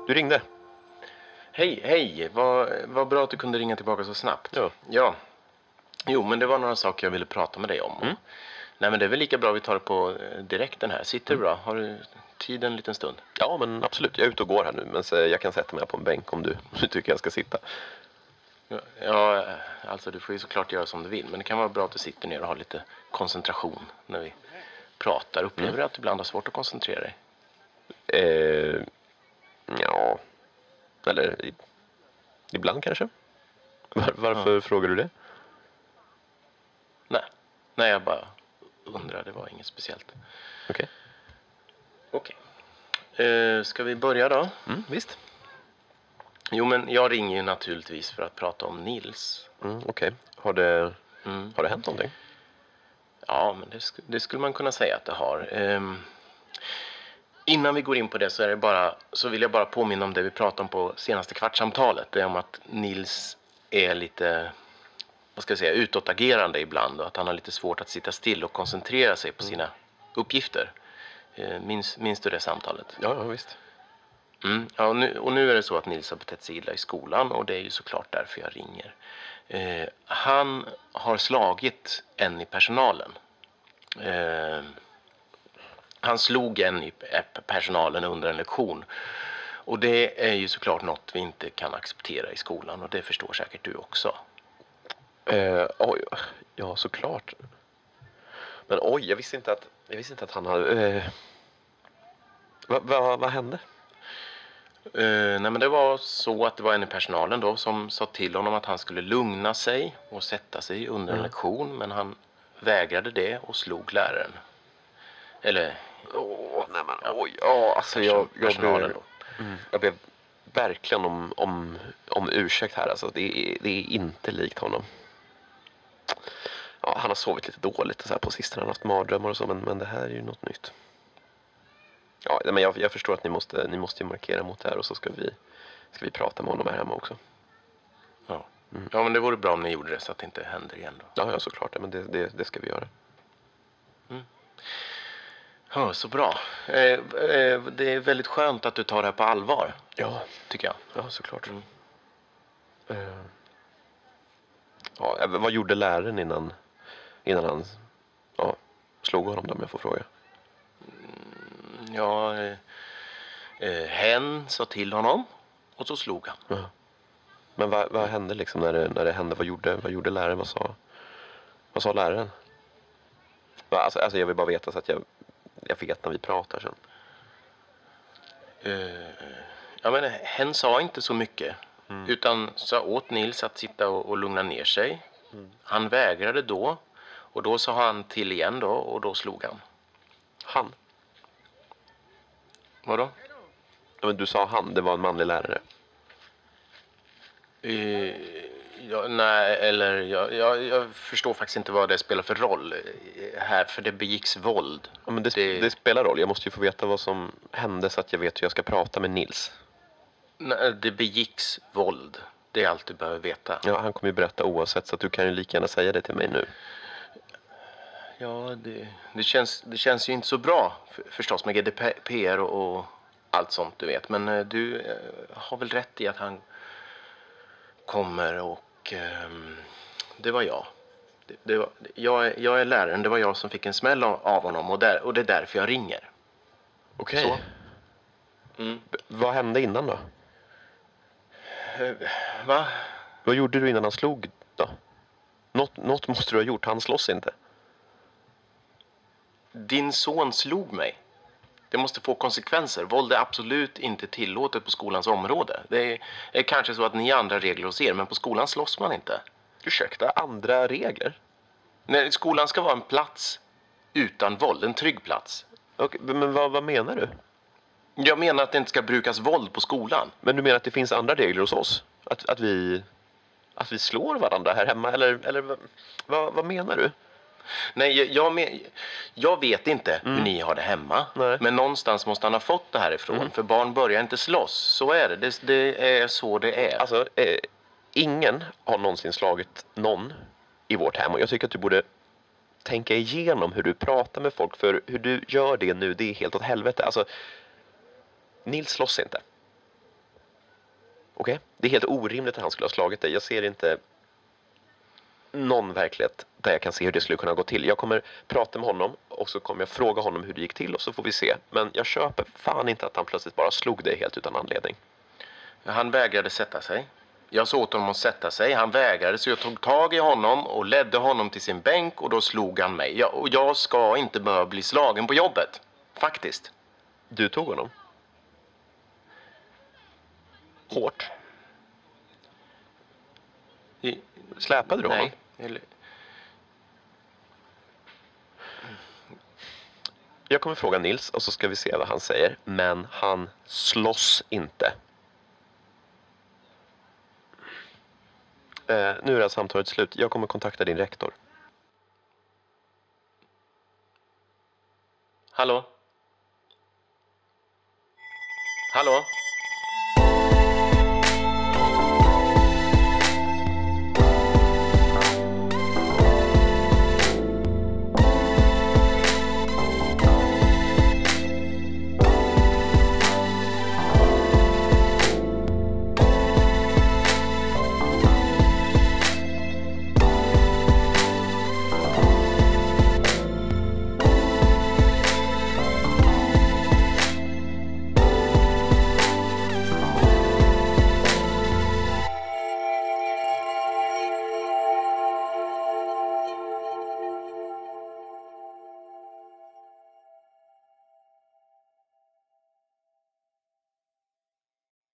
Du ringde. Hej. Vad bra att du kunde ringa tillbaka så snabbt. Ja. Jo, men det var några saker jag ville prata med dig om. Nej, men det är väl lika bra vi tar det på direkten här. Sitter du bra? Har du tid en liten stund? Ja, men absolut. Jag är ute och går här nu. Men så jag kan sätta mig på en bänk om du tycker jag ska sitta. Ja, alltså du får ju såklart göra som du vill. Men det kan vara bra att du sitter ner och har lite koncentration när vi pratar. Upplever du att du ibland har svårt att koncentrera dig? Ja. Eller ibland kanske. Varför frågar du det? Nej, jag bara undrar. Det var inget speciellt. Okej. Ska vi börja då? Visst. Jo, men jag ringer ju naturligtvis för att prata om Nils. Okej. Har det hänt någonting? Ja, men det skulle man kunna säga att det har. Innan vi går in på det så vill jag bara påminna om det vi pratade om på senaste kvartssamtalet. Det är om att Nils är lite, utåtagerande ibland och att han har lite svårt att sitta still och koncentrera sig på sina uppgifter. Minns du det samtalet? Ja, visst. Ja, och nu är det så att Nils har betett sig illa i skolan och det är ju såklart därför jag ringer. Han har slagit en i personalen. Han slog en i personalen under en lektion. Och det är ju såklart något vi inte kan acceptera i skolan. Och det förstår säkert du också. Ja, såklart. Men jag visste inte att han hade... Vad hände? Nej, men det var så att det var en i personalen då som sa till honom att han skulle lugna sig och sätta sig under en lektion. Men han vägrade det och slog läraren. Eller... Jag blev verkligen om ursäkt här. Alltså, det är inte likt honom. Ja, han har sovit lite dåligt så här på sistone. Han har haft mardrömmar och så, men det här är ju något nytt. Ja, men jag förstår att ni måste markera mot det här och så ska vi prata med honom här hemma också. Ja. Ja, men det vore bra om ni gjorde det så att det inte händer igen då. Ja, såklart. Men det ska vi göra. Ja, så bra. Det är väldigt skönt att du tar det här på allvar. Ja, tycker jag. Ja, såklart. Vad gjorde läraren innan han slog honom då, om jag får fråga? Hen sa till honom och så slog han. Ja. Men vad hände liksom när det hände? Vad gjorde läraren? Vad sa läraren? Alltså jag vill bara veta så att jag vet när vi pratar sen. Men hen sa inte så mycket. Utan sa åt Nils att sitta och lugna ner sig. Han vägrade då. Och då sa han till igen då. Och då slog han. Han? Vadå? Ja, men du sa han, det var en manlig lärare. Jag förstår faktiskt inte vad det spelar för roll här, för det begicks våld. Ja, men det spelar roll. Jag måste ju få veta vad som hände så att jag vet hur jag ska prata med Nils. Nej, det begicks våld. Det är allt du behöver veta. Ja, han kommer ju berätta oavsett, så att du kan ju lika gärna säga det till mig nu. Ja, det känns ju inte så bra förstås med GDPR och allt sånt, du vet. Men du har väl rätt i att han kommer och det var jag. Jag är läraren, det var jag som fick en smäll av honom och det är därför jag ringer. Okej. Vad hände innan då? Va? Vad gjorde du innan han slog då? Något måste du ha gjort, han slåss inte. Din son slog mig. Det måste få konsekvenser. Våld är absolut inte tillåtet på skolans område. Det är kanske så att ni har andra regler hos er, men på skolan slåss man inte. Ursäkta, andra regler? Nej, skolan ska vara en plats utan våld, en trygg plats. Okej, men vad menar du? Jag menar att det inte ska brukas våld på skolan. Men du menar att det finns andra regler hos oss? Att vi slår varandra här hemma? Eller vad menar du? Nej, jag vet inte hur ni har det hemma. Nej. Men någonstans måste han ha fått det här ifrån. För barn börjar inte slåss. Så är det. Det är så det är. Alltså, ingen har någonsin slagit någon i vårt hem. Och jag tycker att du borde tänka igenom hur du pratar med folk. För hur du gör det nu, det är helt åt helvete. Alltså, Nils slåss inte. Okej? Det är helt orimligt att han skulle ha slagit dig. Jag ser inte någon verklighet där jag kan se hur det skulle kunna gå till. Jag kommer prata med honom och så kommer jag fråga honom hur det gick till och så får vi se. Men jag köper fan inte att han plötsligt bara slog dig helt utan anledning. Han vägrade sätta sig. Jag sa åt honom att sätta sig. Han vägrade, så jag tog tag i honom och ledde honom till sin bänk och då slog han mig. Och jag ska inte behöva bli slagen på jobbet. Faktiskt. Du tog honom? Hårt? Släpade du honom? Nej. Jag kommer fråga Nils och så ska vi se vad han säger. Men han slåss inte. Nu är det här samtalet slut. Jag kommer kontakta din rektor. Hallå? Hallå?